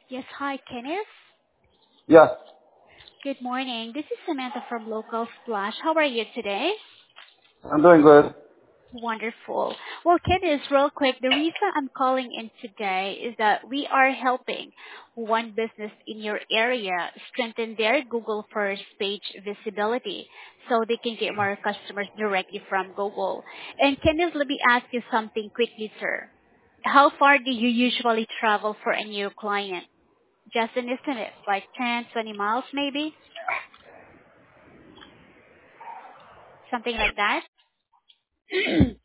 Yes, hi, Kenneth. Yeah, Good morning. This is Samantha from Local Splash. How are you today? I'm doing good. Wonderful. Well, Kenneth, real quick, the reason I'm calling in today is that we are helping one business in your area strengthen their Google First page visibility so they can get more customers directly from Google. And Kenneth, let me ask you something quickly, sir. How far do you usually travel for a new client? Just an estimate, like 10, 20 miles maybe? Something like that?